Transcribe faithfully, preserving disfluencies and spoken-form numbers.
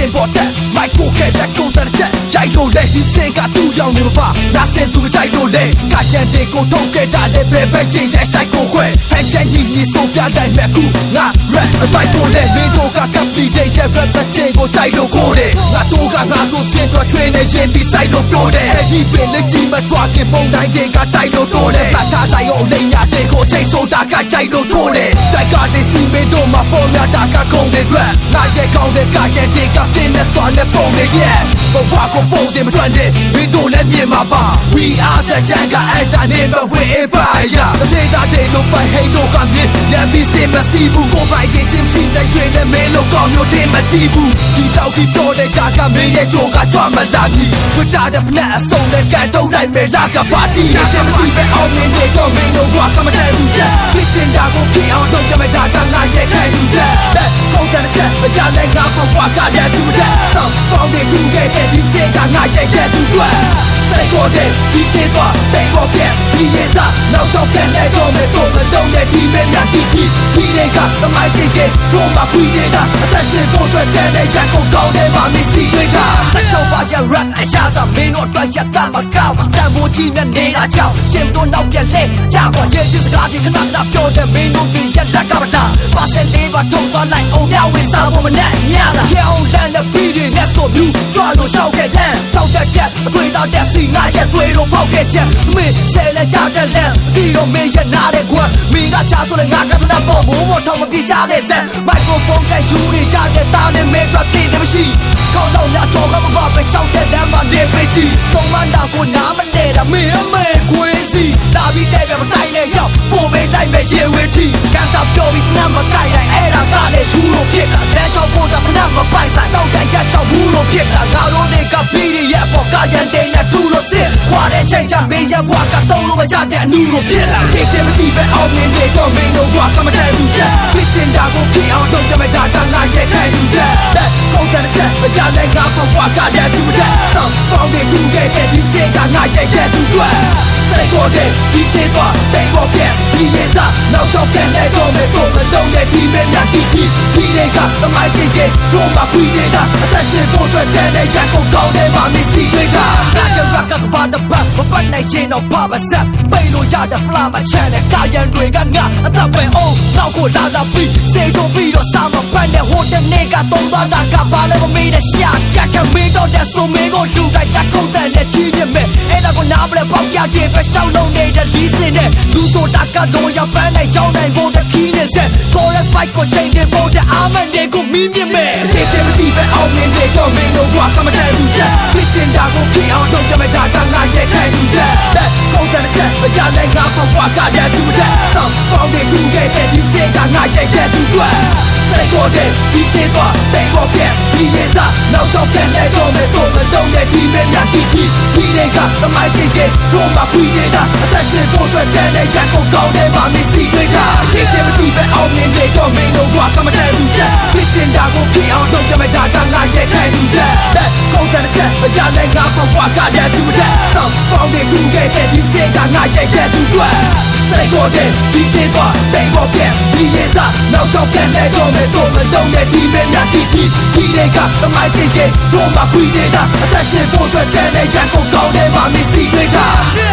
ပေါ်တက်မိုက်ကိုခဲတက်ကိုတက်ချက်ရိုက်လို့လေဒီချင်းကတူရောင်နေမပါနာစင်သူမကြိုက်လို့လေကာချန်တေကိုထုတ်ခဲ့တာလေပဲပဲချင်းရဲ့ဆိုင်ကိုခွဲဟန်ချန်ကြီးကြီးဆိုပြတိုင်းမဲ့ကူငါ rap အပိုက်ကိုလေမင်းတို့ကကပ်ပြီးတဲ့ရဲ့ rap တဲ့ချင်းကိုကြိုက်လို့ကိုတယ်ငါတို့ကငါတို့ချင်းတော့ချွေးနေရင်ဒီဆိုင်လို့ပြောတယ်အဲ့ဒီပင်လက်ကြီးမတွားခင်ပုံတိုင်းတွေကတိုက်လို့တိုးတယ်ပတ်ထားတိုင်းကိုလိမ့်ညာတဲ့ကိုချိန်ဆိုတာကကြိုက်လို့ထိုးတယ်တိုက်ကတဲ့စီမင်းတို့မှာပေါ်များတာကခုံတဲ့ rap ငါရဲ့ကောင်းတဲ့ကာချန်တေကပြင်းနဲ့စွာနဲ့ပုံနေရဲ့ဘဝကိုပုံတယ်မတွန့်တဲ့မင်းတို့လည်းမြင်မှာပါ we are the jungle and the neighbor we empire တထေတာတဲ့လို့ပိုင်ဟိတ်တို့ကမြင်ရန်ပြီးစင်မစီဘူးကိုပိုင်ချင်းချင်းရှိတဲ့ရွှေနဲ့မဲလို့ကောင်းမျိုးတင်မကြည့်ဘူးဒီတော့ဒီပေါ်တဲ့ဂျာကမင်းရဲ့ချိုးကကြွမလာဘူးဝတ်တာတဲ့ဖက်အစုံနဲ့ကန်ထုတ်တိုင်းမဲလာကပါတီချင်းမရှိပဲအောင်မြင်တဲ့တော့မင်းတို့ကကမတန်ဘူးချက်ဖြစ်ချင်တာကိုဖြစ်အောင်တော့ကြမတာတန်ငါရဲ့ခိုင်လူချက်လက်ကုန်တဲ့ချက်မရနိုင်ငါပေါ်ကွာကလည်းသူချက်စောင်းပေါင်းတဲ့သူရဲ့ဒီချင်းကငါရဲ့ရဲ့သူကွာစိတ်ကိုတဲ့ဒီတေတော့တိတ်ပေါ်ပြက်ဒီရတာနောက်တော့ပြန်လဲတော့မယ်ဆိုမတော့တဲ့ဒီမဲများတီတီဒီတွေကသမိုင်းတည်ရဲ့တို့မှခွေးနေတာအသက်ရှင်ဖို့အတွက်တန်တဲ့ရက်ကိုကောင်းတယ်မှာမစီတွေတာစက်ချုပ်ပါရ rap အရာသာမင်းတို့အတွက်ရတာမကောက်တန်ဖိုးကြီးနဲ့နေတာကြောင့်ရှင်တို့နောက်ပြန်လဲကြာကွာရဲ့ချစ်စကားဒီခဏခဏပြောတဲ့မင်းတို့ပြင်ရလက်ကမတာပါစက်လေးပါထုံသွားလိုက်အောင်မြဝေစားဖို့မနဲ့ညတာကြောင်တန်တဲ့ပြီးတွေနဲ့ဆိုဘူးကြွလို့ရှောက်ခဲ့တဲ့ချောက်တဲ့တက်အတွေ့တော့တဲ့စီငါရဲ့တွေ့တော့ပေါက်ခဲ့ချက်မင်းဆဲလဲကြတဲ့လမ်းဒီတော့မင်းရဲ့နားတဲ့ကွမ်းမင်းကချာဆိုလဲငါကတနာပေါ်မိုးပေါ်ထောင်မပြချလဲဆက်မိုက်ခရိုဖုန်းကယူနေကြတဲ့တားနဲ့မင်းတို့တည်တယ်မရှိခေါင်းတော့ညချောကမပါပဲရှောက်တဲ့လမ်းမှာနေပဲချီသုံးမတာကိုနားမနေတာမင်းအမေခွေးစီလာပြီးတဲ့ပဲမတိုင်းနဲ့ရောက်ပို့ပေးလိုက်မဲ့ရေဝေးတီကန်စတာပြောပြီးနားမကိုက်လိုက်အဲ့ဒါကလည်းယူလို့ဖြစ်တာလက်ချောက်ဖို့တာဖနာမပိုက်ဆိုင်တော့တဲ့ချက်ချောက်ဘူးလို့ဖြစ်တာငါတို့တွေကပြီးရဲ့ပေါ်ကရန်တဲ့နဲ့ထူလို့စစ်ခွာတဲ့ချိန်ချမင်းရဲ့ဘွားကတော့လို့မရတဲ့အနူလို့ဖြစ်လာချိန်ချင်းမရှိပဲအောင်မြင်တဲ့တော့မင်းတို့ဘွားကမတန်ဘူးချက်ဖြစ်ချင်တာကိုဖြစ်အောင်တော့ကြမတာတန်ငါရဲ့ခိုင်လူချက်လက်ကုန်တဲ့ချက်မရနိုင်ငါပေါ်ဘွားကလည်းသူချက်စောင်းပေါင်းတဲ့သူရဲ့ဒီချင်းကငါရဲ့ရဲ့သူကွာစိတ်ကိုတဲ့ဒီတေတော့တိတ်ပေါ်ပြက်ဒီရတာနောက်တော့ပြန်လဲတော့မယ်ဆိုမတော့တဲ့ဒီမဲများတီတီဒီတွေကသမိုင်းတည်ရဲ့တို့မှခွေးနေတာအသက်ရှင်ဖို့အတွက်တန်တဲ့ရက်ကိုကောင်းတယ်မှာမစီတွေတာငါကြောက်ကကပါတဲ့ဘတ်မပတ်နိုင်ရင်တော့ပါပါဆက်ပိတ်လို့ရတဲ့ fly မချမ်းတဲ့ကာယံတွေကငါအသက်ပဲအောင်နောက်ကိုလာလာပြီးစေတော့ပြီးတော့စာမပတ်တဲ့ဟိုတဲ့နေကတော့သွားတာကပါလဲမမေးတဲ့ရှာချက်ကမင်းတော့တဲ့ဆိုမင်းကိုတူတိုက်တက်ခုန်တဲ့နဲ့ကြီးမြမဲ့အဲ့ဒါကိုနားမလဲပေါက်ရတဲ့ပဲရှောင်းလုံးနေတဲ့လီးစင်တဲ့လူဆိုတာကတော့ရပန်းနိုင်ကြောင်းနိုင်ဖို့တဲ့ခီးနေဆက် chorus fight ကိုချိန်တဲ့ဖို့တဲ့အာမန်တွေကိုမင်းမြမဲ့အခြေချင်းမရှိပဲအောင်မြင်တဲ့တော့မင်းတို့ကကမတန်ဘူးချက်ဖြစ်ချင်တာကိုဖြစ်အောင်တော့ကြမတာတန်ငါရဲ့ခိုင်လူချက်လက်ကုန်တဲ့ချက်မရနိုင်ငါပေါ်ကွာကလည်းသူချက်စောင်းပေါင်းတဲ့သူရဲ့ဒီချင်းကငါရဲ့ရဲ့သူကွာစိတ်ကိုတဲ့ဒီတေတော့တိတ်ပေါ်ပြက်ဒီရတာနောက်တော့ပြန်လဲတော့မယ်ဆိုမတော့တဲ့ဒီမဲများတီတီဒီတွေကသမိုင်းတည်ရဲ့တို့မှခွေးနေတာအသက်ရှင်ဖို့အတွက်တန်တဲ့ရက်ကိုကောင်းတယ်မှာမစီတွေတာအခြေချင်းမရှိပဲအောင်မြင်တဲ့တော့မင်းတို့ကကမတန်ဘူးချက်ဖြစ်ချင်တာကိုဖြစ်အောင်တော့ကြမတာတန်ငါရဲ့ခိုင်လူချက်လက်ကုန်တဲ့ချက်မရနိုင်ငါပေါ်ကွာကလည်းသူချက်စောင်းပေါင်းတဲ့သူရဲ့ဒီချင်းကငါရဲ့ရဲ့သူကွာစိတ်ကိုတဲ့ဒီတေတော့တိတ်ပေါ်ပြက်ဒီရတာနောက်တော့ပြန်လဲတော့မယ်ဆိုမတော့တဲ့ဒီမဲများတီတီဒီတွေကသမိုင်းတည်ရဲ့တို့မှခွေးနေတာအသက်ရှင်ဖို့အတွက်တန်တဲ့ရက်ကိုကောင်းတယ်မှာမစီတွေတာ